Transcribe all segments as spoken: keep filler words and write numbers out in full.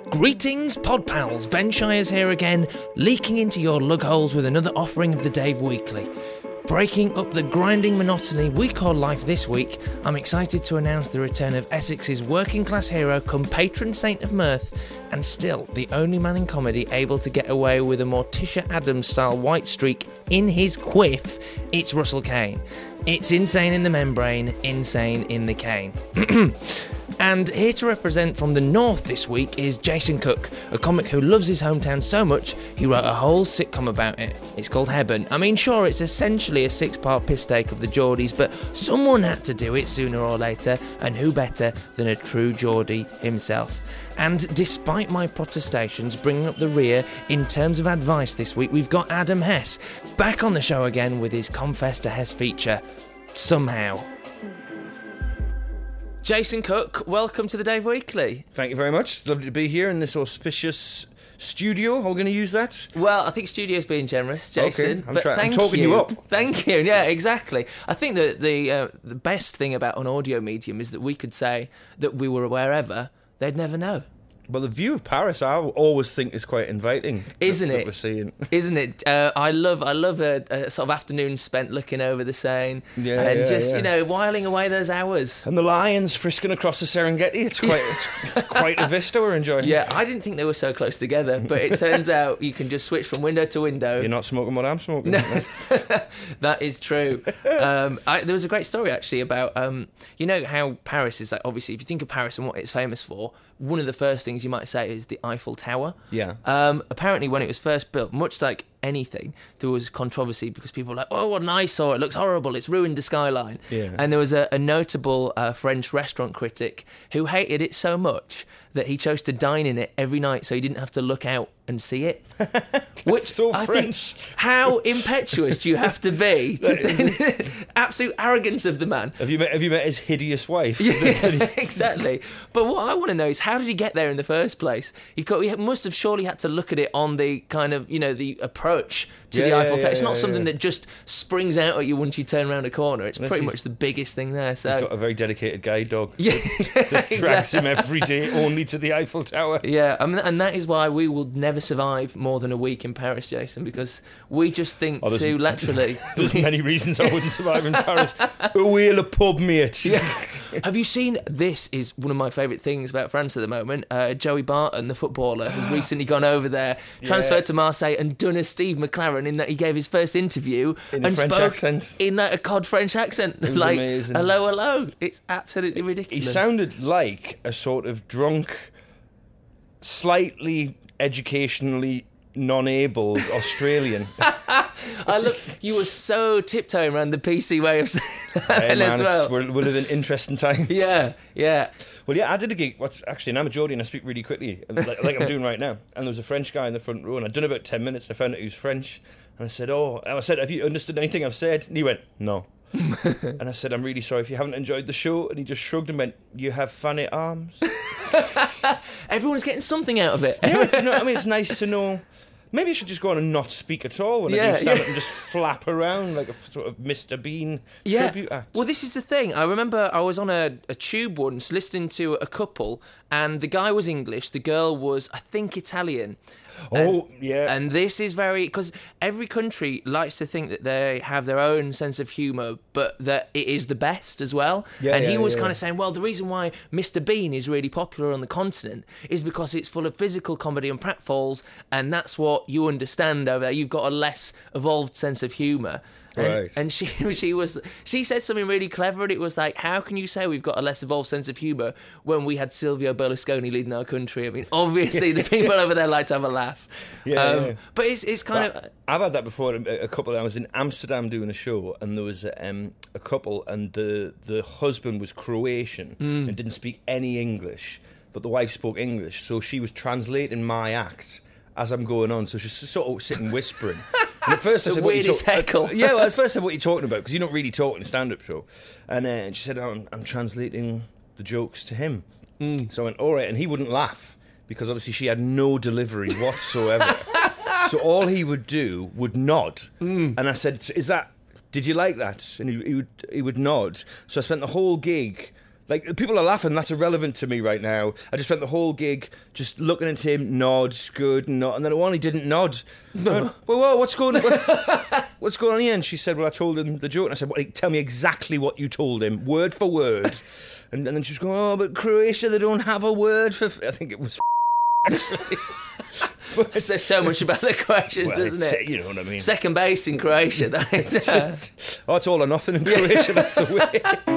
Greetings, pod pals. Ben Shires here again, leaking into your lug holes with another offering of the Dave Weekly. Breaking up the grinding monotony we call life this week, I'm excited to announce the return of Essex's working class hero come patron saint of mirth, and still the only man in comedy able to get away with a Morticia Adams-style white streak in his quiff. It's Russell Kane. It's insane in the membrane, insane in the cane. And here to represent from the north this week is Jason Cook, a comic who loves his hometown so much he wrote a whole sitcom about it. It's called Heaven. I mean, sure, it's essentially a six-part piss take of the Geordies, but someone had to do it sooner or later, and who better than a true Geordie himself. And despite my protestations bringing up the rear in terms of advice this week, we've got Adam Hess back on the show again with his Confess to Hess feature. Somehow. Jason Cook, welcome to the Dave Weekly. Thank you very much. It's lovely to be here in this auspicious studio. Are we going to use that? Well, I think studio's being generous, Jason. Okay, I'm, but try- thank I'm talking you. you up. Thank you. Yeah, exactly. I think that the uh, the best thing about an audio medium is that we could say that we were wherever, they'd never know. Well, the view of Paris, I always think, is quite inviting. Isn't that, it? That we're seeing. Isn't it? Uh, I love, I love a, a sort of afternoon spent looking over the Seine, yeah, and yeah, just yeah. you know whiling away those hours. And the lions frisking across the Serengeti. It's quite, it's, it's quite a vista we're enjoying. Yeah, I didn't think they were so close together, but it turns out you can just switch from window to window. You're not smoking what I'm smoking. No. That is true. Um, I, there was a great story actually about um, you know how Paris is like. Obviously, if you think of Paris and what it's famous for, one of the first things you might say is the Eiffel Tower. Yeah. Um, apparently, when it was first built, much like anything, there was controversy because people were like, "Oh, what an eyesore! It looks horrible. It's ruined the skyline." Yeah. And there was a, a notable uh, French restaurant critic who hated it so much that he chose to dine in it every night, so he didn't have to look out and see it. Which so I French. think, how impetuous do you have to be? To absolute arrogance of the man. Have you met? Have you met his hideous wife? Yeah, exactly. But what I want to know is, how did he get there in the first place? He, got, he must have surely had to look at it on the kind of, you know, the approach to Yeah, the Eiffel yeah, Tower. It's yeah, not something yeah. that just springs out at you once you turn around a corner. It's Unless pretty he's- much the biggest thing there. So He's got a very dedicated guide dog. yeah, That tracks exactly. him every day only to the Eiffel Tower. Yeah, I mean, and that is why we will never survive more than a week in Paris, Jason, because we just think Oh, there's- too laterally. There's many reasons I wouldn't survive in Paris. Away the pub, mate. Yeah. Have you seen, this is one of my favourite things about France at the moment, uh, Joey Barton, the footballer, has recently gone over there, transferred Yeah. to Marseille and done a Steve McLaren in that he gave his first interview In a and French spoke accent. in like a cod French accent. It was like, amazing. hello, hello. It's absolutely He ridiculous. sounded like a sort of drunk, slightly educationally non-abled Australian. I look, you were so tiptoeing around the P C way of saying that Hey, man, as well. it's, we're, we're living interesting times. Yeah, yeah. Well, yeah, I did a gig. What's actually, and I'm a Geordie and I speak really quickly, like, like I'm doing right now. And there was a French guy in the front row, and I'd done about ten minutes. I found out he was French, and I said, "Oh," and I said, "Have you understood anything I've said?" And he went, "No." And I said, "I'm really sorry if you haven't enjoyed the show." And he just shrugged and went, "You have funny arms." Everyone's getting something out of it. Yeah, do you know what I mean? It's nice to know. Maybe I should just go on and not speak at all when I Yeah, do stand yeah. up and just flap around like a sort of Mister Bean Yeah. tribute act. Well, this is the thing. I remember I was on a, a tube once listening to a couple, and the guy was English, the girl was, I think, Italian. Oh, yeah. And this is very... Because every country likes to think that they have their own sense of humour, but that it is the best as well. Yeah, and he yeah, was yeah. kind of saying, well, the reason why Mister Bean is really popular on the continent is because it's full of physical comedy and pratfalls, and that's what you understand over there. You've got a less evolved sense of humour. And, Right. and she she was she said something really clever, and it was like, how can you say we've got a less evolved sense of humour when we had Silvio Berlusconi leading our country? I mean, obviously the people over there like to have a laugh. Yeah, um, yeah. But it's it's kind But of I've had that before. A a couple. I was in Amsterdam doing a show, and there was a, um, a couple, and the the husband was Croatian Mm. and didn't speak any English, but the wife spoke English, so she was translating my act as I'm going on. So she's sort of sitting whispering. And at first I The said, "What are you weirdest talk-" heckle. Uh, yeah, well, at first I said, "What are you talking about?" Because you don't really talk in a stand-up show. And, uh, and she said, oh, I'm, "I'm translating the jokes to him." Mm. So I went, "All right," and he wouldn't laugh because obviously she had no delivery whatsoever. So all he would do would nod. Mm. And I said, "Is that? Did you like that?" And he, he would he would nod. So I spent the whole gig Like, people are laughing, that's irrelevant to me right now. I just spent the whole gig just looking at him, nod, good, nod, and then one, he didn't nod. I went, well, well, what's going on? What, what's going on here? And she said, well, I told him the joke. And I said, well, tell me exactly what you told him, word for word. And, and then she was going, oh, but Croatia, they don't have a word for... F-. I think it was actually. It says so much about the Croatians, Well, doesn't it's- it? You know what I mean. Second base in Croatia. That is, Oh, it's all or nothing in Croatia, that's the way.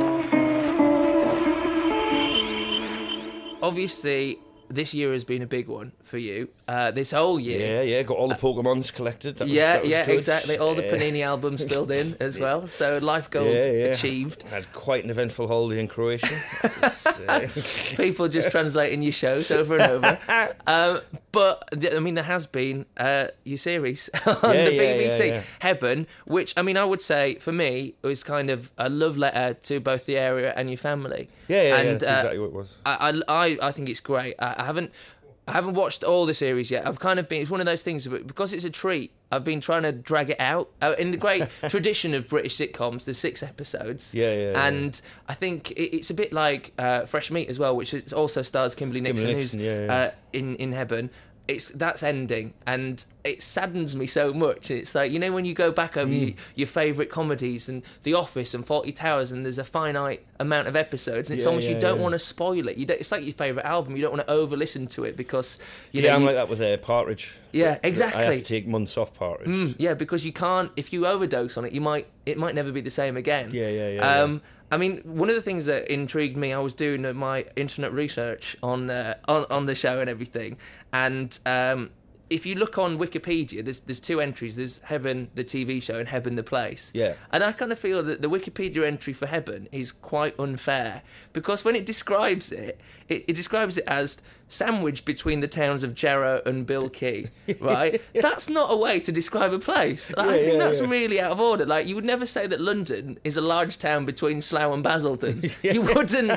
obviously, this year has been a big one for you. Uh, this whole year. Yeah, yeah, got all the Pokemons collected. That was, yeah, that was yeah, good. exactly. All the Yeah. Panini albums filled in as well. So life goals Yeah, yeah. achieved. Had quite an eventful holiday in Croatia. Was, uh, People just translating your shows over and over. Um, but th- I mean, there has been uh, your series on Yeah, the yeah, B B C, yeah, yeah. Hebben, which I mean, I would say for me it was kind of a love letter to both the area and your family. yeah, yeah, yeah, and, that's uh, exactly what it was. I, I, I think it's great. I, I haven't, I haven't watched all the series yet. I've kind of been. It's one of those things, but because it's a treat, I've been trying to drag it out. Uh, in the great tradition of British sitcoms, there's six episodes. Yeah, yeah, yeah. And I think it, it's a bit like uh, Fresh Meat as well, which is, also stars Kimberly Nixon, Kimberly Nixon, who's yeah, yeah. Uh, in in Hebben. It's that's ending, and it saddens me so much. It's like, you know, when you go back over Mm. your, your favourite comedies and The Office and Fawlty Towers, and there's a finite amount of episodes, and it's Yeah, almost yeah, you don't yeah. want to spoil it. You don't, it's like your favourite album. You don't want to over listen to it because you yeah, know. I'm you- like that with uh, Partridge. Yeah, I exactly. have to take months off Partridge. Mm, yeah, because you can't. If you overdose on it, you might. It might never be the same again. Yeah, yeah, yeah, Um, I mean, one of the things that intrigued me, I was doing uh, my internet research on uh, on on the show and everything, and um, if you look on Wikipedia, there's there's two entries. There's Hebben, the T V show, and Hebben, the place. Yeah. And I kind of feel that the Wikipedia entry for Hebben is quite unfair because when it describes it, it, it describes it as sandwiched between the towns of Jarrow and Bilkey, right? That's not a way to describe a place. Like, I Yeah, think yeah, that's yeah. really out of order. Like, you would never say that London is a large town between Slough and Basildon. You wouldn't.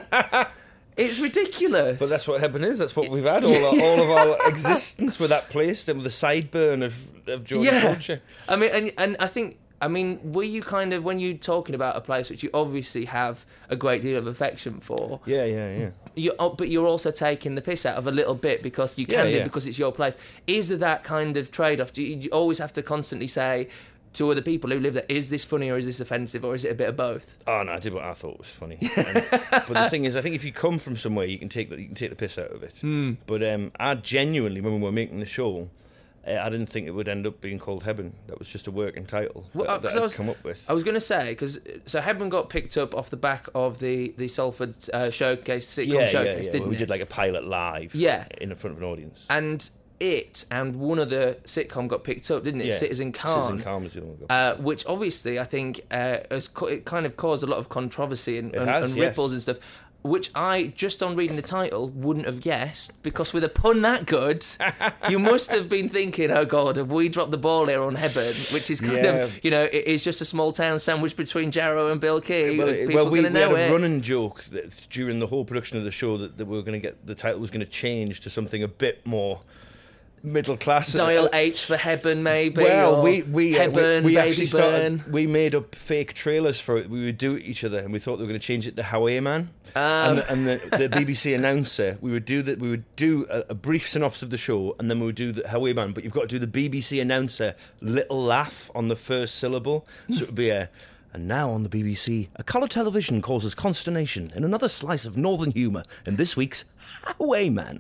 It's ridiculous. But that's what Hebben is. That's what we've had all, our, all of our existence with that place, and with the sideburn of of Geordie yeah. culture. I mean, and and I think. I mean, were you kind of, when you're talking about a place which you obviously have a great deal of affection for, Yeah, yeah, yeah. you, oh, but you're also taking the piss out of a little bit because you Yeah, can do yeah. because it's your place. Is there that kind of trade-off? Do you, you always have to constantly say to other people who live there, is this funny or is this offensive or is it a bit of both? Oh no, I did what I thought was funny. Um, but the thing is, I think if you come from somewhere, you can take the, you can take the piss out of it. Hmm. But um, I genuinely, when we were making the show, uh, I didn't think it would end up being called Hebben. That was just a working title Well, that, uh, 'cause that I I'd was- come up with. I was going to say, because so Hebben got picked up off the back of the, the Salford uh, showcase, sitcom yeah, yeah, showcase, yeah. didn't We it? did like a pilot live. Yeah. In front of an audience. And it and one other sitcom got picked up, didn't it? Yeah. Citizen Khan. Citizen Khan was the other one. we got. Uh, which obviously I think uh, has co- it kind of caused a lot of controversy and, It and, has, and yes. ripples and stuff, which I, just on reading the title, wouldn't have guessed, because with a pun that good, you must have been thinking, oh God, have we dropped the ball here on Hebben, which is kind Yeah. of, you know, it is just a small town sandwiched between Jarrow and Bilkey. Well, and it- people well, we, are we going to had know a it. running joke that during the whole production of the show that, that we were going to get the title was going to change to something a bit more middle class. Dial H for Hebben, maybe. Well, or we we, uh, Hebben, we we Baby actually Burn. started. We made up fake trailers for it. We would do it each other, and we thought they were going to change it to Hawaii Man. Um. and the, and the, the B B C announcer, we would do that. We would do a, a brief synopsis of the show, and then we would do the Hawaii Man. But you've got to do the B B C announcer little laugh on the first syllable, so it would be a. And now on the B B C, a colour television causes consternation in another slice of northern humour in this week's Hawaii Man.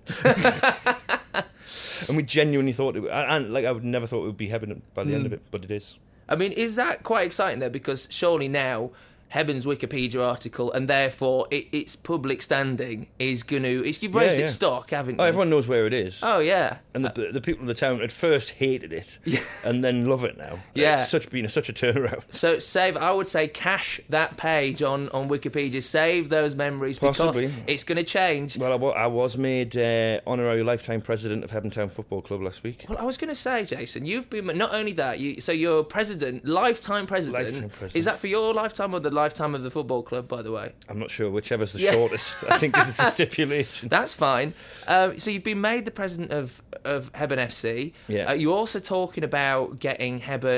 And we genuinely thought it would, and, and like I would never thought it would be Hebben by the end of it, but it is. I mean, is that quite exciting though? Because surely now Heben's Wikipedia article, and therefore it, its public standing is going to... It's, you've raised Yeah, its yeah. stock, haven't you? Oh, everyone knows where it is. Oh, yeah. And the, the people in the town at first hated it, Yeah. and then love it now. Yeah. It's such been a, such a turnaround. So save, I would say cache that page on, on Wikipedia. Save those memories Possibly. because it's going to change. Well, I, wa- I was made uh, honorary lifetime president of Hebben Town Football Club last week. Well, I was going to say, Jason, you've been... Not only that, you so you're president, lifetime president. Lifetime president. Is that for your lifetime or the lifetime of the football club, by the way? I'm not sure whichever's the Yeah. shortest. I think it's a stipulation. That's fine. Um, so you've been made the president of, of Hebben F C. Yeah. Uh, you're also talking about getting Hebben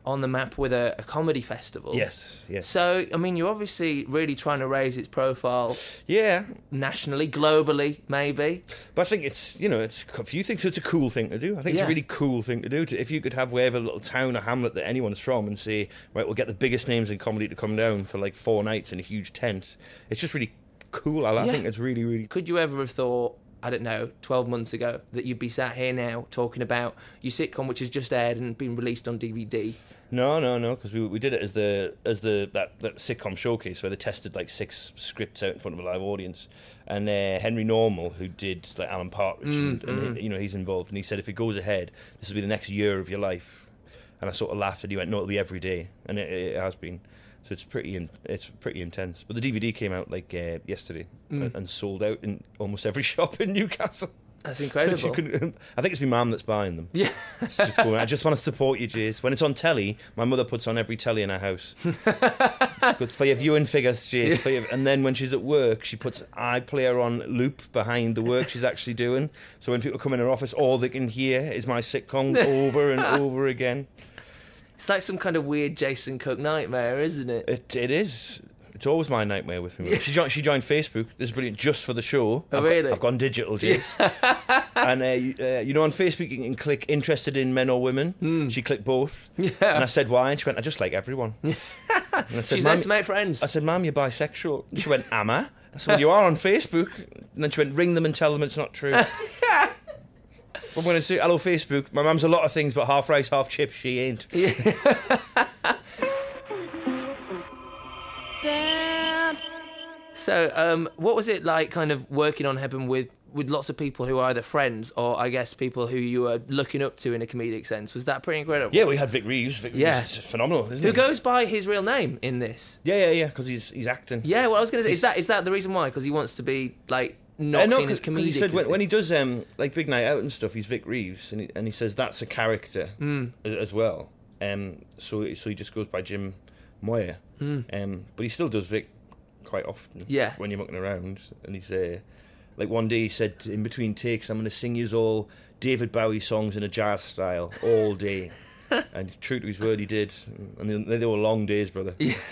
on the map with a, a comedy festival. Yes, yes. So, I mean, you're obviously really trying to raise its profile Yeah. nationally, globally, maybe. But I think it's, you know, it's a few things. So it's a cool thing to do. I think it's Yeah. a really cool thing to do. To, if you could have wherever little town or hamlet that anyone's from and say, right, we'll get the biggest names in comedy to come down for like four nights in a huge tent. It's just really cool. I, I Yeah. think it's really, really Could you ever have thought, I don't know, twelve months ago, that you'd be sat here now talking about your sitcom, which has just aired and been released on D V D? No, no, no, because we we did it as the as the that, that sitcom showcase where they tested like six scripts out in front of a live audience, and uh, Henry Normal, who did like Alan Partridge, Mm, and, and mm. you know he's involved, and he said if it goes ahead, this will be the next year of your life, and I sort of laughed, and he went, no, it'll be every day, and it, it has been. So it's pretty in, it's pretty intense. But the D V D came out like uh, yesterday Mm. and, and sold out in almost every shop in Newcastle. That's She incredible. couldn't- I think it's my mum that's buying them. Yeah. She's just going, I just want to support you, Jace. When it's on telly, my mother puts on every telly in our house. It's for your viewing figures, Jace. For your, and then when she's at work, she puts iPlayer on loop behind the work she's actually doing. So when people come in her office, all they can hear is my sitcom over and over again. It's like some kind of weird Jason Cook nightmare, isn't it? It It is. It's always my nightmare with me. She joined, she joined Facebook. This is brilliant, just for the show. Oh, I've really? Got, I've gone digital, Jace. And uh, you, uh, you know, on Facebook you can click interested in men or women. Mm. She clicked both. Yeah. And I said why, and she went, I just like everyone. And I said, She's "Mum," there to make friends. I said, Mum, you're bisexual. And she went, am I? I said, well, you are on Facebook. And then she went, ring them and tell them it's not true. I'm going to say, hello, Facebook. My mum's a lot of things, but half rice, half chips, she ain't. So, um, what was it like kind of working on Heaven with, with lots of people who are either friends or, I guess, people who you were looking up to in a comedic sense? Was that pretty incredible? Yeah, we had Vic Reeves. Vic Yeah. Reeves is phenomenal, isn't Who he? goes by his real name in this? Yeah, yeah, yeah, because he's, he's acting. Yeah, well, I was going to say, is He's- that is that the reason why? Because he wants to be, like, Uh, not no, seen as 'cause- 'cause comedic. he said when, as when the- he does um, like Big Night Out and stuff, he's Vic Reeves, and he, and he says that's a character Mm. a- as well. Um, so so he just goes by Jim Moyer, Mm. um, but he still does Vic quite often. Yeah. When you're mucking around, and he's uh, like one day he said in between takes, I'm going to sing you all David Bowie songs in a jazz style all day, and true to his word, he did. And they, they were long days, brother.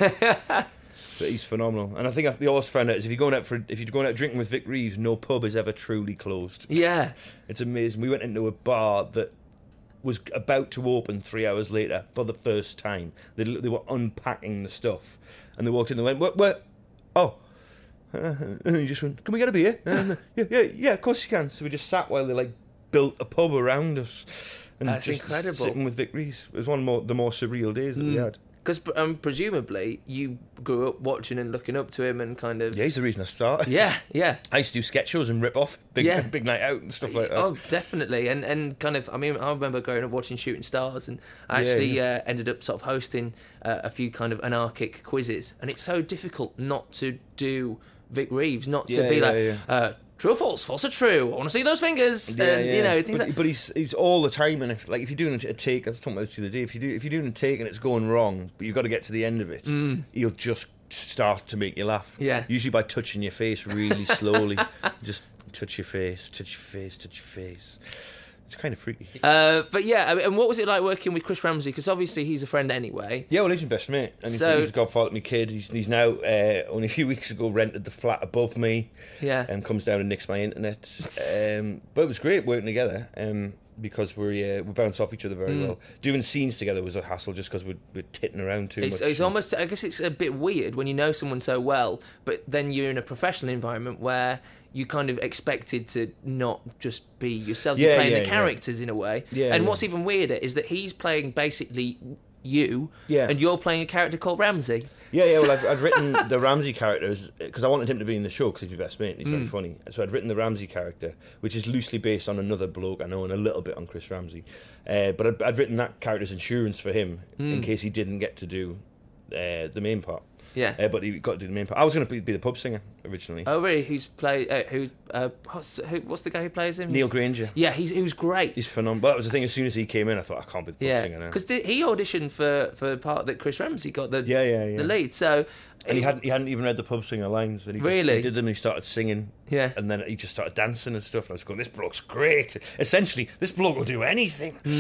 But he's phenomenal, and I think the also found out is if you're going out for if you're going out drinking with Vic Reeves, no pub is ever truly closed. Yeah. It's amazing. We went into a bar that was about to open three hours later for the first time. They they were unpacking the stuff, and they walked in. They went, "What? What? Oh." Uh, and he just went, "Can we get a beer?" And, yeah, yeah, yeah. Of course you can. So we just sat while they like built a pub around us, and That's just incredible. sitting with Vic Reeves. It was one of more, the more surreal days that we Mm. had. Because um, presumably you grew up watching and looking up to him and kind of... Yeah, he's the reason I started. Yeah, yeah. I used to do sketch shows and rip off big Yeah. big night out and stuff like that. Oh, definitely, and and kind of. I mean, I remember growing up watching Shooting Stars, and I Yeah, actually yeah. Uh, ended up sort of hosting uh, a few kind of anarchic quizzes, and it's so difficult not to do Vic Reeves, not to Yeah, be yeah, like yeah. Uh, true or false, false or true. I want to see those fingers, Yeah, and yeah. you know things but, like. but he's he's all the time, and if like if you're doing a take, I was talking about this the other day. If you do if you're doing a take and it's going wrong, but you've got to get to the end of it, Mm. he'll just start to make you laugh. Yeah. Usually by touching your face really slowly, just touch your face, touch your face, touch your face. It's kind of freaky. Uh, but yeah, I mean, and what was it like working with Chris Ramsey? Because obviously he's a friend anyway. Yeah, well, he's my best mate, and he's, So- he's the godfather of my kid. He's he's now uh, only a few weeks ago rented the flat above me. Yeah. And comes down and nicks my internet. Um, but it was great working together um, because we uh, we bounce off each other very Mm. well. Doing scenes together was a hassle just because we're, we're titting around too It's, much. it's almost, I guess it's a bit weird when you know someone so well, but then you're in a professional environment where you kind of expected to not just be yourself. You're Yeah, playing yeah, the yeah. characters in a way. Yeah, and yeah. what's even weirder is that he's playing basically you, Yeah. and you're playing a character called Ramsey. Yeah, yeah. Well, I've, I've written the Ramsey characters because I wanted him to be in the show because he's my best mate and he's very Mm. funny. So I'd written the Ramsey character, which is loosely based on another bloke I know and a little bit on Chris Ramsey. Uh, but I'd, I'd written that character's insurance for him in Mm. case he didn't get to do uh, the main part. Yeah. Uh, but he got to do the main part. I was going to be, be the pub singer originally. Oh, really? Who's play? Uh, who? Uh, what's, who? What's the guy who plays him? Neil He's- Granger. Yeah, he's he was great. He's phenomenal. But that was the thing. As soon as he came in, I thought I can't be the pub Yeah, singer now. because he auditioned for for the part that Chris Ramsey got the Yeah, yeah, yeah. the lead. So And he hadn't he hadn't even read the pub singer lines. And he just, Really? he did them and he started singing. Yeah. And then he just started dancing and stuff. And I was going, this bloke's great. Essentially, this bloke will do anything. Mm.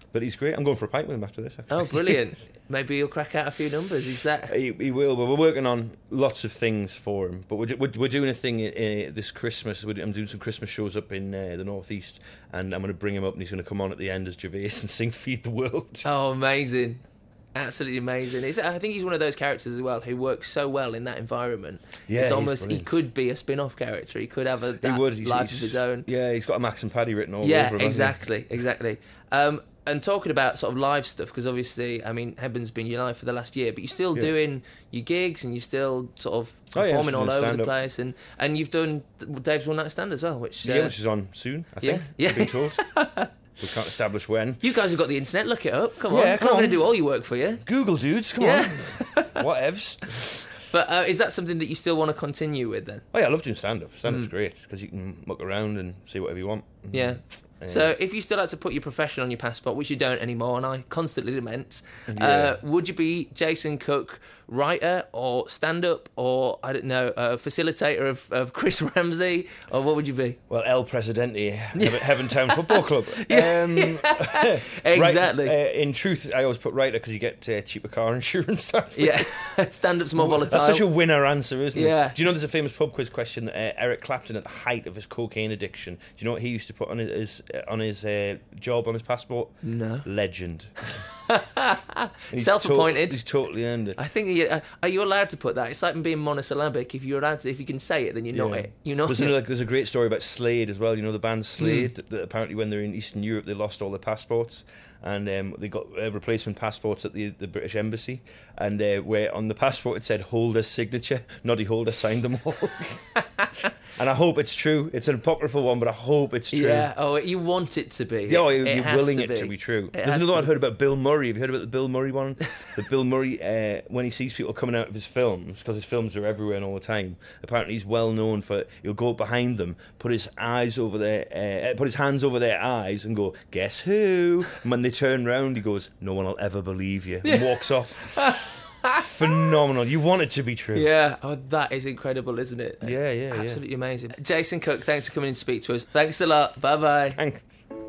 But he's great. I'm going for a pint with him after this, actually. Oh, brilliant. Maybe he'll crack out a few numbers. Is that... He, he will, but we're working on lots of things for him. But we're, we're, we're doing a thing uh, this Christmas. We're, I'm doing some Christmas shows up in uh, the northeast, and I'm going to bring him up, and he's going to come on at the end as Gervais and sing Feed the World. Oh, amazing. Absolutely amazing. It's, I think he's one of those characters as well who works so well in that environment. Yeah, it's almost he's he could be a spin-off character. He could have a that he would. He's, life he's, of his own. Yeah, he's got a Max and Paddy written all yeah, over him. exactly, exactly. Um, and talking about sort of live stuff, because obviously, I mean, Heben's been your life for the last year, but you're still Yeah. doing your gigs and you're still sort of Oh, yeah, performing I'm all still over doing the stand-up. place, and and you've done Dave's One Night Stand as well, which uh, Yeah, which is on soon, I think. Yeah, I've been told. We can't establish when. you guys have got the internet. Look it up. Come on, Yeah, I'm come not going on. to do all your work for you. Google dudes, come Yeah. on. Whatevs. But uh, is that something that you still want to continue with then? Oh yeah, I love doing stand-up. Stand-up's Mm. great because you can muck around and see whatever you want. Yeah. Uh, So if you still had to put your profession on your passport, which you don't anymore, and I constantly lament, Yeah. uh, would you be Jason Cook, writer or stand-up, or, I don't know, uh, facilitator of, of Chris Ramsey, or what would you be? Well, El Presidente, Heaven, Heaven Town Football Club. Um, Exactly. Right, uh, in truth, I always put writer because you get uh, cheaper car insurance. Yeah, stand-up's more volatile. That's such a winner answer, isn't Yeah. it? Do you know there's a famous pub quiz question that uh, Eric Clapton, at the height of his cocaine addiction, do you know what he used to put on his on his uh, job on his passport? No. Legend. And he's Self-appointed. To- he's totally earned it. I think, you, uh, are you allowed to put that? It's like being monosyllabic. If you're allowed to, if you can say it, then you know Yeah. it. You know there's, it. another, like, there's a great story about Slade as well. You know the band Slade, Mm. that, that apparently when they're in Eastern Europe they lost all their passports, and um, they got uh, replacement passports at the the British Embassy, and uh, where on the passport it said Holder's signature. Noddy Holder signed them all. And I hope it's true. It's an apocryphal one, but I hope it's true. Yeah, oh, you want it to be. Yeah, oh, It- you're it has willing to it be. to be true. It There's has another one to I've heard about Bill Murray. Have you heard about the Bill Murray one? The Bill Murray, uh, when he sees people coming out of his films, because his films are everywhere and all the time, apparently he's well known for, he'll go behind them, put his eyes over their, uh, put his hands over their eyes and go, guess who? And when they turn round, he goes, no one will ever believe you, and walks off. Phenomenal. You want it to be true. Yeah, oh, that is incredible, isn't it? Yeah, yeah, yeah. Absolutely amazing. Jason Cook, thanks for coming in to speak to us. Thanks a lot. Bye-bye. Thanks.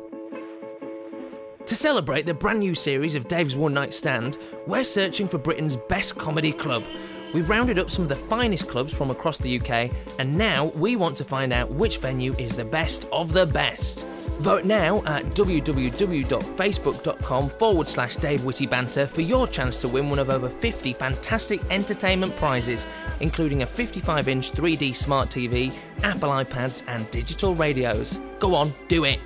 To celebrate the brand new series of Dave's One Night Stand, we're searching for Britain's best comedy club. We've rounded up some of the finest clubs from across the U K, and now we want to find out which venue is the best of the best. Vote now at www.facebook.com forward slash Dave Whitty Banter for your chance to win one of over fifty fantastic entertainment prizes, including a fifty-five inch three D smart T V, Apple iPads and digital radios. Go on, do it.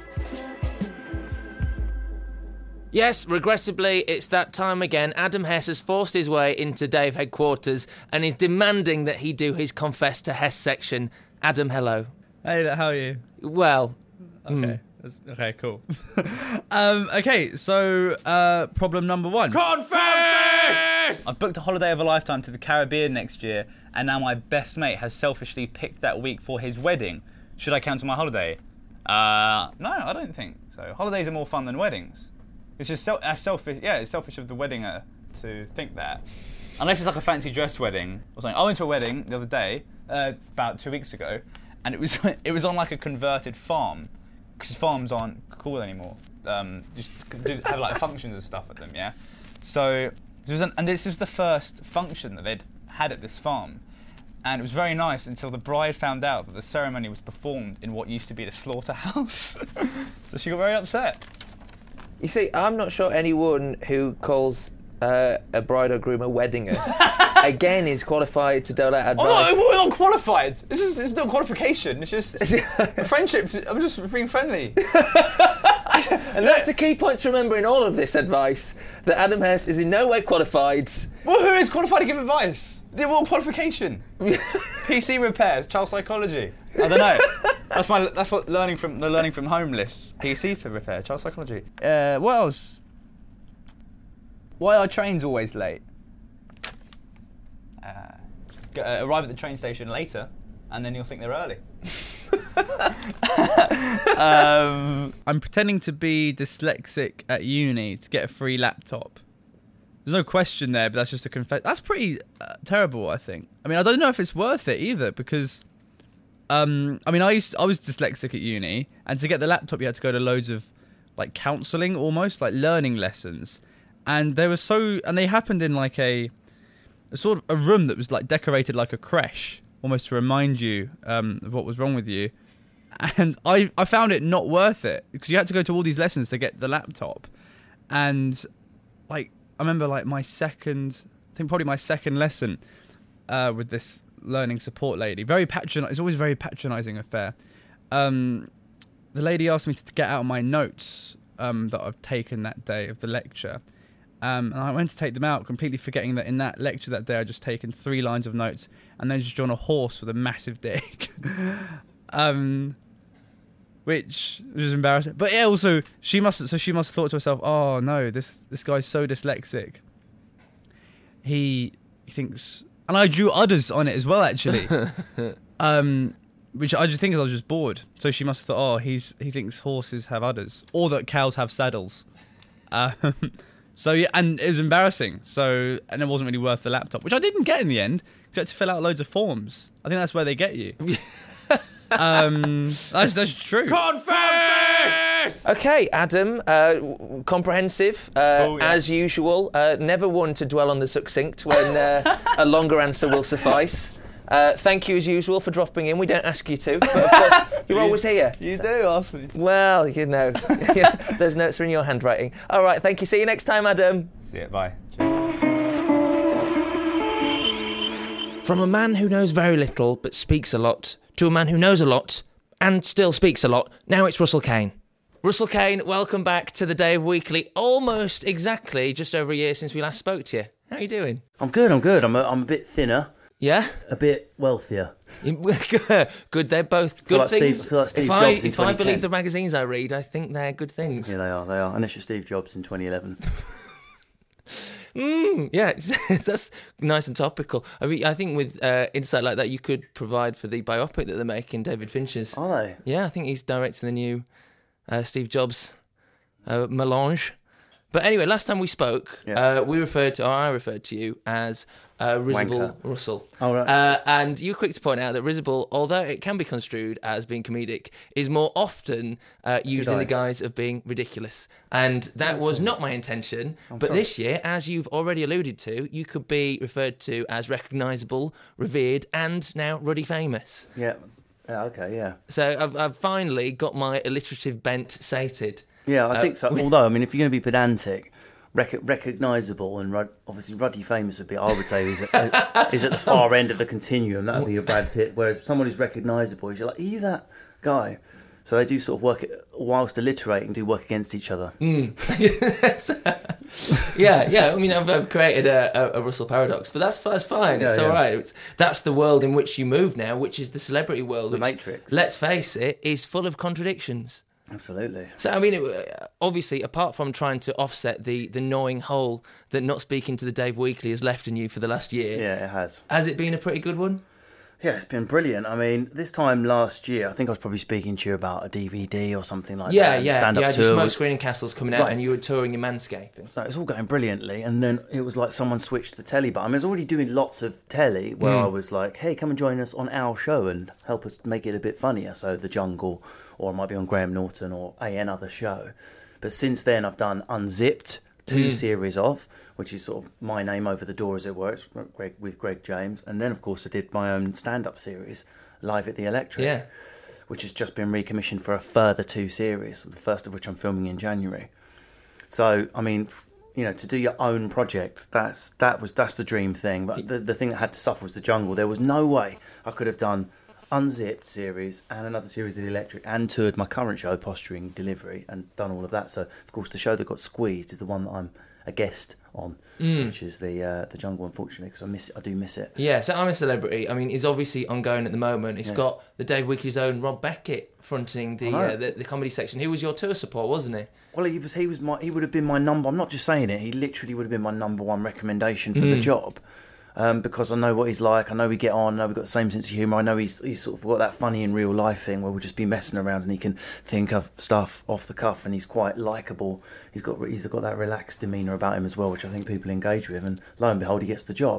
Yes, regrettably, it's that time again. Adam Hess has forced his way into Dave headquarters and is demanding that he do his Confess to Hess section. Adam, hello. Hey, how are you? Well, Okay. mm. That's- Okay, cool. um, okay, so uh, problem number one. Confess! I've booked a holiday of a lifetime to the Caribbean next year, and now my best mate has selfishly picked that week for his wedding. Should I cancel my holiday? Uh, no, I don't think so. Holidays are more fun than weddings. It's just sel- uh, selfish. Yeah, it's selfish of the weddinger to think that. Unless it's like a fancy dress wedding or something. I went to a wedding the other day, uh, about two weeks ago, and it was it was on like a converted farm, because farms aren't cool anymore. Um, just do, have like functions and stuff at them, yeah. So this was an, and this was the first function that they'd had at this farm, and it was very nice until the bride found out that the ceremony was performed in what used to be the slaughterhouse. So she got very upset. you see, I'm not sure anyone who calls uh, a bride or groom a weddinger, again, is qualified to dole out I'm advice. not, we're not qualified. This is it's not qualification. It's just friendship. I'm just being friendly. And that's the key point to remember in all of this advice, that Adam Hess is in no way qualified. Well, who is qualified to give advice? The what qualification? P C repairs, child psychology. I don't know. That's my. That's what learning from the learning from home list. P C for repair, child psychology. Uh, what else? Why are trains always late? Uh, g- uh, arrive at the train station later, and then you'll think they're early. um, I'm pretending to be dyslexic at uni to get a free laptop. There's no question there, but that's just a confess. That's pretty uh, terrible, I think. I mean, I don't know if it's worth it either, because, um, I mean, I used I was dyslexic at uni, and to get the laptop, you had to go to loads of like counselling almost, like learning lessons. And they were so, and they happened in like a, a sort of a room that was like decorated like a creche, almost to remind you um, of what was wrong with you. And I, I found it not worth it because you had to go to all these lessons to get the laptop. And like, I remember like my second, I think probably my second lesson uh, with this learning support lady, very patron, it's always a very patronising affair. Um, the lady asked me to get out my notes um, that I've taken that day of the lecture. Um, and I went to take them out, completely forgetting that in that lecture that day I'd just taken three lines of notes and then just drawn a horse with a massive dick. um, which was embarrassing. But yeah, also, she must so she must have thought to herself, oh no, this, this guy's so dyslexic. He, he thinks... And I drew udders on it as well, actually. um, which I just think I was just bored. So she must have thought, oh, he's he thinks horses have udders. Or that cows have saddles. Um... So yeah, and it was embarrassing. So and it wasn't really worth the laptop, which I didn't get in the end. Because you had to fill out loads of forms. I think that's where they get you. um, that's that's true. Confess! Okay, Adam, uh, comprehensive uh, oh, yeah. as usual. Uh, never one to dwell on the succinct when uh, a longer answer will suffice. Uh, thank you as usual for dropping in. We don't ask you to, but of course you're always here. You so. do ask me. Well, you know, those notes are in your handwriting. All right, thank you. See you next time, Adam. See you. Bye. From a man who knows very little but speaks a lot, to a man who knows a lot and still speaks a lot, now it's Russell Kane. Russell Kane, welcome back to the Dave Weekly. Almost exactly just over a year since we last spoke to you. How are you doing? I'm good, I'm good. I'm a, I'm a bit thinner. Yeah? A bit wealthier. Good, they're both good like things. Steve, I feel like Steve if Jobs I, in if I believe twenty ten. the magazines I read, I think they're good things. Yeah, they are, they are. Unless you're Steve Jobs in twenty eleven. Mm, yeah, that's nice and topical. I mean, I think with uh, insight like that, you could provide for the biopic that they're making, David Fincher's. Are they? Yeah, I think he's directing the new uh, Steve Jobs uh, melange. But anyway, last time we spoke, Yeah. uh, we referred to, or I referred to you as uh, Risible Wanker. Russell. Oh, right. Uh, and you were quick to point out that Risible, although it can be construed as being comedic, is more often uh, used in I? the guise of being ridiculous. And that was not my intention. but sorry. this year, as you've already alluded to, you could be referred to as recognisable, revered, and now ruddy famous. Yeah. Yeah, okay, yeah. So I've, I've finally got my alliterative bent sated. Yeah, I Uh, think so. Although, I mean, if you're going to be pedantic, rec- recognisable and rud- obviously ruddy famous would be, I would say, is at, is at the far end of the continuum. That would be a Brad Pitt. Whereas someone who's recognisable, you're like, are you that guy? So they do sort of work, whilst alliterating, do work against each other. Mm. yeah, yeah. I mean, I've, I've created a, a, a Russell paradox, but that's that's fine. Yeah, it's all yeah. right. It's, that's the world in which you move now, which is the celebrity world. The which, Matrix. Let's face it, is full of contradictions. Absolutely. So, I mean, it, obviously, apart from trying to offset the, the gnawing hole that not speaking to the Dave Weekly has left in you for the last year, Yeah, it has. has it been a pretty good one? Yeah, it's been brilliant. I mean, this time last year, I think I was probably speaking to you about a D V D or something like Yeah, that. and yeah. stand-up You had your tour Smoke with- Screening Castles coming out Right. and you were touring your manscaping. So it was all going brilliantly, and then it was like someone switched the telly button. I mean, I was already doing lots of telly where Mm. I was like, hey, come and join us on our show and help us make it a bit funnier. So The Jungle, or I might be on Graham Norton or a another show. But since then, I've done Unzipped, two Mm. series of, which is sort of my name over the door, as it were. It's Greg, with Greg James. And then, of course, I did my own stand-up series, Live at the Electric. Yeah. Which has just been recommissioned for a further two series, the first of which I'm filming in January. So, I mean, you know, to do your own project, that's that was that's the dream thing. But the, the thing that had to suffer was The Jungle. There was no way I could have done Unzipped series and another series of The Electric and toured my current show, Posturing Delivery, and done all of that. So, of course, the show that got squeezed is the one that I'm a guest on, Mm. which is the uh, the Jungle, unfortunately, because I miss it. I do miss it. Yeah, so I'm a Celebrity. I mean, he's obviously ongoing at the moment. It's Yeah. got the Dave Weekly's own Rob Beckett fronting the, I know. uh, the the comedy section. He was your tour support, wasn't he? Well, he was. He was my. He would have been my number. I'm not just saying it. He literally would have been my number one recommendation for the Mm. job, um, because I know what he's like. I know we get on. I know we've got the same sense of humour. I know he's he's sort of got that funny in real life thing where we'll just be messing around and he can think of stuff off the cuff, and he's quite likable. He's got he's got that relaxed demeanour about him as well, which I think people engage with. And lo and behold, he gets the job.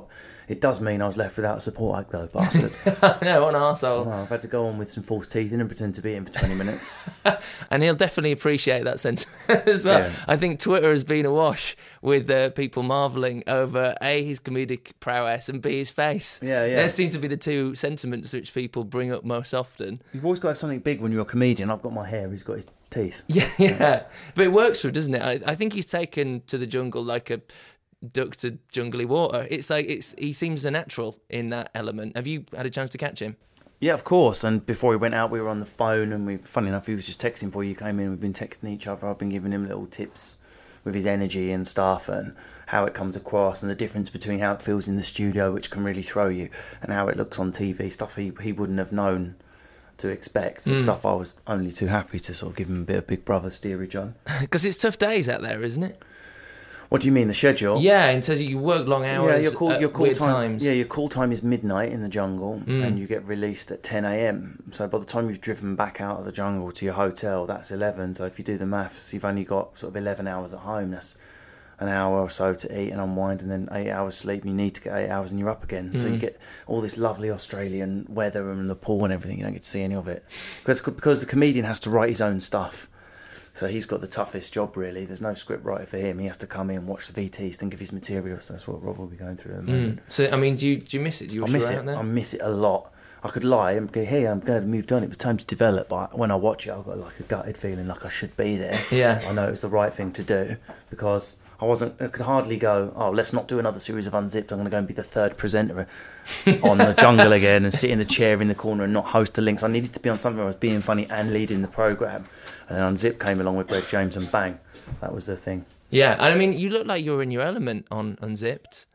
It does mean I was left without a support act though, bastard. No, what an arsehole. Well, I've had to go on with some false teeth in and pretend to be in for twenty minutes. And he'll definitely appreciate that sentiment as well. Yeah. I think Twitter has been awash with uh, people marvelling over A, his comedic prowess, and B, his face. Yeah, yeah. There seem to be the two sentiments which people bring up most often. You've always got to have something big when you're a comedian. I've got my hair, he's got his teeth. Yeah, yeah. But it works for him, doesn't it? I, I think he's taken to the jungle like a duck to jungly water. It's like it's he seems a natural in that element. Have you had a chance to catch him? Yeah, of course. And before he went out, we were on the phone, and we, funny enough, he was just texting before you came in. We've been texting each other. I've been giving him little tips with his energy and stuff, and how it comes across, and the difference between how it feels in the studio, which can really throw you, and how it looks on T V. Stuff he he wouldn't have known to expect, and Mm. stuff I was only too happy to sort of give him a bit of Big Brother steerage on. Because it's tough days out there, isn't it? What do you mean, the schedule? Yeah, in terms of you work long hours Yeah, your call, at your call weird time. times. Yeah, your call time is midnight in the jungle, Mm. and you get released at ten a.m. So by the time you've driven back out of the jungle to your hotel, that's eleven. So if you do the maths, you've only got sort of eleven hours at home. That's an hour or so to eat and unwind, and then eight hours sleep. You need to get eight hours, and you're up again. So you Mm. get all this lovely Australian weather and the pool and everything. You don't get to see any of it because because the comedian has to write his own stuff. So he's got the toughest job, really. There's no script writer for him. He has to come in, watch the V Ts, think of his materials. That's what Rob will be going through at the moment. Mm. So, I mean, do you do you miss it? Do you I wish miss you were it. out there? I miss it a lot. I could lie and go, hey, I'm glad to moved on. It was time to develop. But when I watch it, I've got like a gutted feeling like I should be there. Yeah. I know it was the right thing to do because I wasn't. I could hardly go, oh, let's not do another series of Unzipped. I'm going to go and be the third presenter on the jungle again and sit in the chair in the corner and not host the links. I needed to be on something where I was being funny and leading the programme. And then Unzipped came along with Greg James and bang, that was the thing. Yeah, and I mean, you look like you were in your element on Unzipped.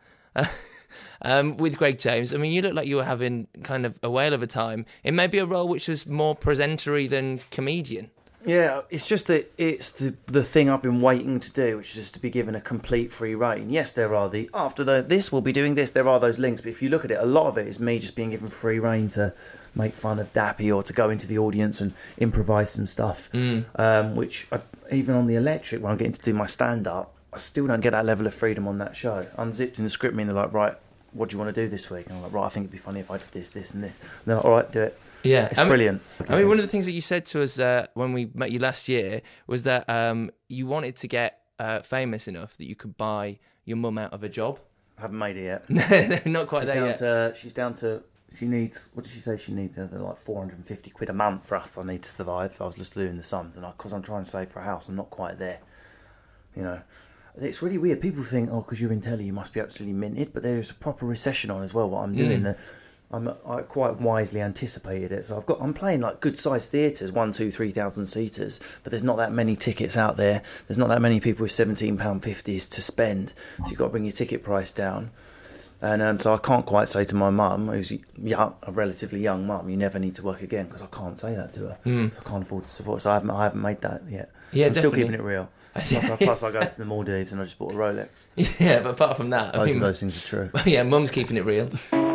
um, with Greg James. I mean, you look like you were having kind of a whale of a time. It may be a role which was more presentery than comedian. Yeah, it's just that it's the the thing I've been waiting to do, which is just to be given a complete free rein. Yes, there are the after the this we'll be doing this. There are those links, but if you look at it, a lot of it is me just being given free rein to make fun of Dappy or to go into the audience and improvise some stuff. Mm. Um, which I, even on the Electric, when I'm getting to do my stand up, I still don't get that level of freedom on that show. Unzipped in the script, mean they're like, right, what do you want to do this week? And I'm like, right, I think it'd be funny if I did this, this, and this. And they're like, all right, do it. Yeah, It's I mean, brilliant. I mean, one of the things that you said to us uh, when we met you last year was that um, you wanted to get uh, famous enough that you could buy your mum out of a job. I haven't made it yet. No, not quite She's there down yet. to, she's down to, she needs, what did she say she needs? Uh, they're like four hundred fifty quid a month for us. I need to survive. So I was just doing the sums, and because I'm trying to save for a house, I'm not quite there. You know, it's really weird. People think, oh, because you're in telly, you must be absolutely minted, but there's a proper recession on as well. What I'm doing, Mm. the, I'm I quite wisely anticipated it. So I've got I'm playing like good sized theatres, one, two, three thousand seaters, but there's not that many tickets out there. There's not that many people with seventeen pound fifties to spend. So you've got to bring your ticket price down. And um, so I can't quite say to my mum, who's young, a relatively young mum, you never need to work again, because I can't say that to her. Mm. So I can't afford to support. So I haven't I haven't made that yet. Yeah, I'm definitely. still keeping it real. Plus, I, plus I go to the Maldives and I just bought a Rolex. Yeah, but apart from that, I Both mean, of those things are true. yeah, mum's keeping it real.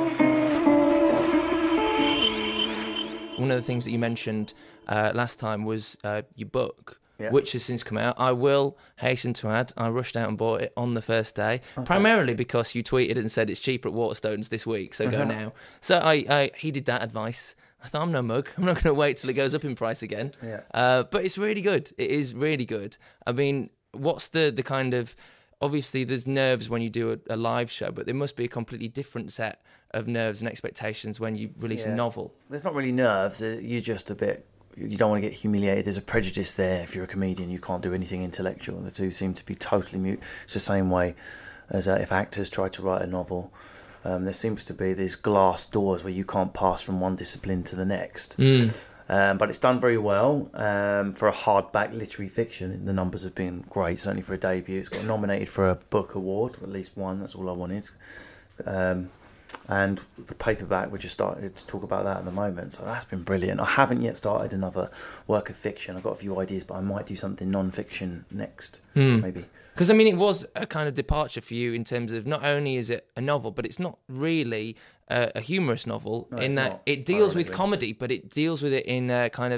One of the things that you mentioned uh, last time was uh, your book, Yeah. which has since come out. I will hasten to add, I rushed out and bought it on the first day, Okay. primarily because you tweeted and said it's cheaper at Waterstones this week, so go Uh-huh. now. So I, I heeded that advice. I thought, I'm no mug. I'm not going to wait till it goes up in price again. Yeah. Uh, but it's really good. It is really good. I mean, what's the, the kind of... Obviously, there's nerves when you do a, a live show, but there must be a completely different set of nerves and expectations when you release a Yeah. novel. There's not really nerves. uh, You're just a bit. You don't want to get humiliated. There's a prejudice there. If you're a comedian, you can't do anything intellectual. The two seem to be totally mute. It's the same way as uh, if actors try to write a novel. Um, there seems to be these glass doors where you can't pass from one discipline to the next. Mm. Um, but it's done very well um, for a hardback literary fiction. The numbers have been great, certainly for a debut. It's got nominated for a book award, at least one. That's all I wanted. Um, and the paperback, we're just started to talk about that at the moment. So that's been brilliant. I haven't yet started another work of fiction. I've got a few ideas, but I might do something non-fiction next, Hmm. maybe. Because, I mean, it was a kind of departure for you in terms of not only is it a novel, but it's not really a, a humorous novel No, in it's that not, it deals with ironically. comedy, but it deals with it in a kind of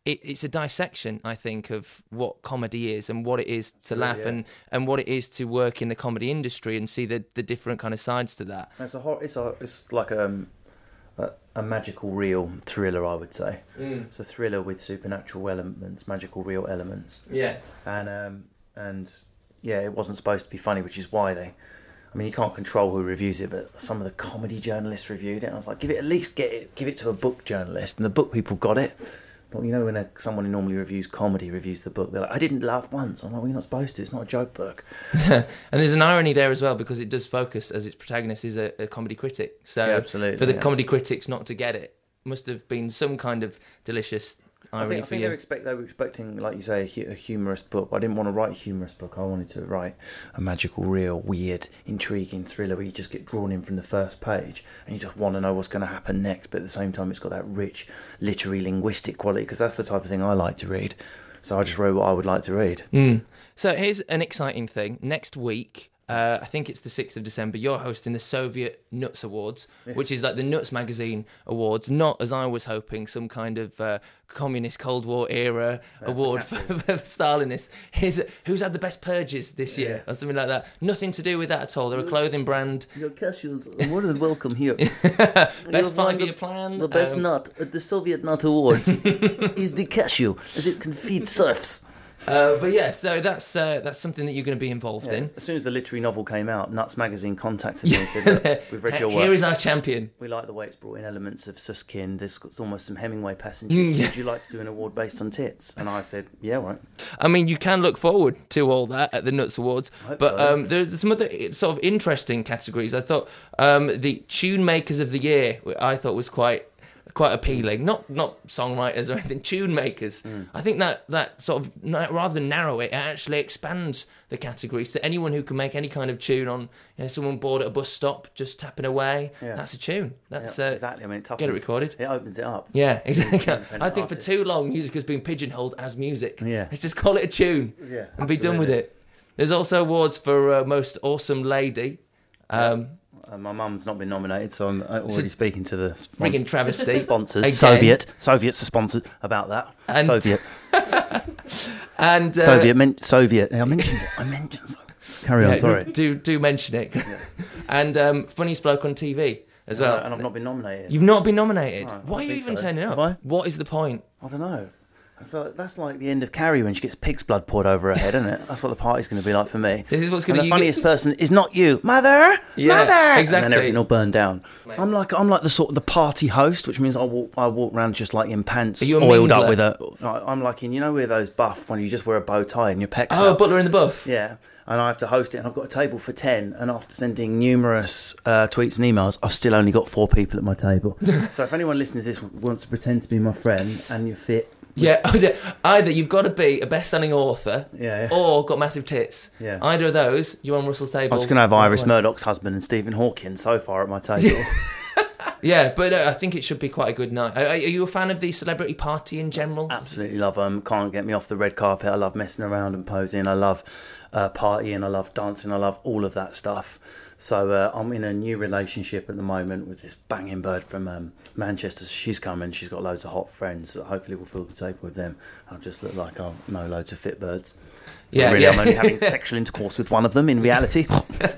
it, it's a dissection, I think, of what comedy is and what it is to laugh yeah. and, and what it is to work in the comedy industry and see the, the different kind of sides to that. It's a hor- it's a it's like um, a a magical real thriller, I would say. Mm. It's a thriller with supernatural elements, magical real elements, Yeah. and um, and yeah, it wasn't supposed to be funny, which is why they. I mean, you can't control who reviews it, but some of the comedy journalists reviewed it. And I was like, give it at least get it, give it to a book journalist, and the book people got it. But you know, when a, someone who normally reviews comedy reviews the book, they're like, I didn't laugh once. I'm like, well, you're not supposed to. It's not a joke book. And there's an irony there as well, because it does focus, as its protagonist is a, a comedy critic. So Yeah, absolutely, for the yeah. comedy critics not to get it must have been some kind of delicious I irony think, I for think you. they, were expect, they were expecting, like you say, a, hu- a humorous book. But I didn't want to write a humorous book. I wanted to write a magical, real, weird, intriguing thriller where you just get drawn in from the first page and you just want to know what's going to happen next. But at the same time, it's got that rich literary linguistic quality, because that's the type of thing I like to read. So I just wrote what I would like to read. Mm. So here's an exciting thing. Next week, uh, I think it's the sixth of December, you're hosting the Soviet Nuts Awards, which is like the Nuts Magazine Awards, not, as I was hoping, some kind of uh, communist Cold War era award for, for Stalinists. Here's a, who's had the best purges this year, or something like that. Nothing to do with that at all. They're a clothing brand. Your cashews are more than welcome here. Best five-year plan. The best um, nut at the Soviet Nut Awards is the cashew, as it can feed serfs. Uh, but yeah, so that's uh, that's something that you're going to be involved Yeah, in. as soon as the literary novel came out, Nuts Magazine contacted me and said, look, we've read your work. Here is our champion. We like the way it's brought in elements of Susskind. There's got almost some Hemingway passages. Mm, yeah. Would you like to do an award based on tits? And I said, yeah, right. I mean, you can look forward to all that at the Nuts Awards, hope but so. um, there's some other sort of interesting categories. I thought um, the Tune Makers of the Year, I thought was quite quite appealing. Not not songwriters or anything, tune makers. Mm. I think that that sort of na- rather than narrow it, it actually expands the categories to anyone who can make any kind of tune on. You know, someone bored at a bus stop, just tapping away. Yeah. That's a tune. That's Yeah, uh, exactly. I mean, it toughens, get it recorded. It opens it up. Yeah, exactly. Independent I think for artists. too long, music has been pigeonholed as music. Yeah. Let's just call it a tune Yeah, and be done with absolutely. it. There's also awards for uh, most awesome lady. Um, Uh, my mum's not been nominated, so I'm uh, already speaking to the spon- Friggin' travesty. sponsors. Again. Soviet. Soviets are sponsored about that. And- Soviet. and uh, Soviet. Men- Soviet. I mentioned it. I mentioned it. Carry on, yeah, sorry. Do do mention it. And um, funniest bloke on T V as well. Uh, and I've not been nominated. You've not been nominated. No, I Why are you think even so. turning up? Have I? What is the point? I don't know. So that's like the end of Carrie when she gets pig's blood poured over her head, isn't it? That's what the party's going to be like for me. This is what's And going to the you funniest get- person is not you, mother, Yeah, mother, exactly. and then everything will burn down. Mate. I'm like I'm like the sort of the party host, which means I walk I walk around just like in pants, Are you a oiled mingler? up with a. I'm like in you know where those buff when you just wear a bow tie and your pecs Oh, out. Butler in the Buff. Yeah, and I have to host it, and I've got a table for ten, and after sending numerous uh, tweets and emails, I've still only got four people at my table. So if anyone listening to this wants to pretend to be my friend and you're fit, Yeah, either, either you've got to be a best-selling author, Yeah, yeah. or got massive tits. Yeah. Either of those, you're on Russell's table. I was going to have Iris Right. Murdoch's husband and Stephen Hawking so far at my table. Yeah, but uh, I think it should be quite a good night. Are, are you a fan of the celebrity party in general? Absolutely love them. Can't get me off the red carpet. I love messing around and posing. I love uh, partying. I love dancing. I love all of that stuff. So uh, I'm in a new relationship at the moment with this banging bird from um, Manchester. She's coming. She's got loads of hot friends. So hopefully we'll fill the table with them. I'll just look like I know loads of fit birds. Yeah, really, yeah. I'm only having sexual intercourse with one of them in reality.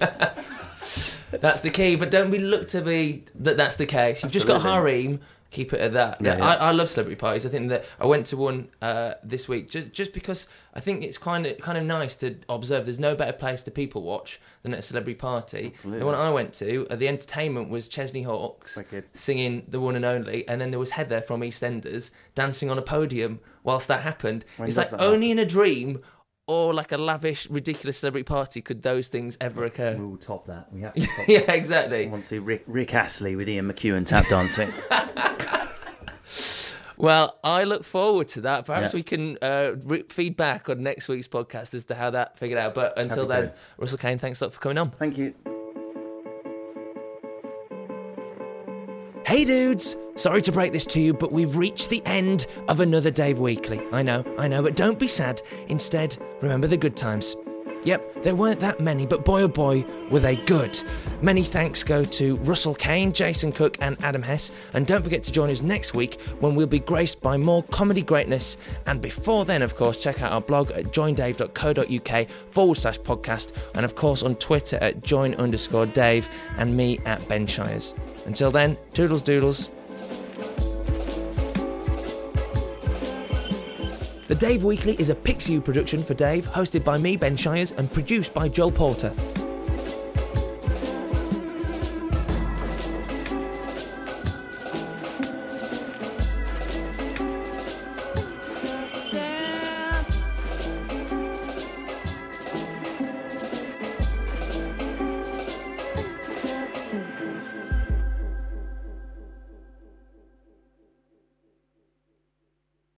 That's the key, but don't be look to be that that's the case. You've just got Absolutely. harem. Keep it at that. Yeah, yeah. I, I love celebrity parties. I think that I went to one uh, this week just just because I think it's kind of kind of nice to observe. There's no better place to people watch than at a celebrity party. Absolutely. The one I went to, uh, the entertainment was Chesney Hawkes Wicked. singing The One and Only, and then there was Heather from EastEnders dancing on a podium whilst that happened. When it's does like that only in a dream or like a lavish, ridiculous celebrity party could those things ever occur. We will top that. We have to top Yeah, that. exactly. I want to see Rick, Rick Astley with Ian McEwan tap dancing. Well, I look forward to that. Perhaps Yeah. we can uh, re- feedback on next week's podcast as to how that figured out. But until Happy then, to. Russell Kane, thanks a lot for coming on. Thank you. Hey dudes! Sorry to break this to you, but we've reached the end of another Dave Weekly. I know, I know, but don't be sad. Instead, remember the good times. Yep, there weren't that many, but boy oh boy, were they good. Many thanks go to Russell Kane, Jason Cook and Adam Hess, and don't forget to join us next week when we'll be graced by more comedy greatness. And before then, of course, check out our blog at joindave.co.uk forward slash podcast, and of course on Twitter at join underscore Dave, and me at Ben Shires. Until then, toodles doodles. The Dave Weekly is a Pixiu production for Dave, hosted by me, Ben Shires, and produced by Joel Porter.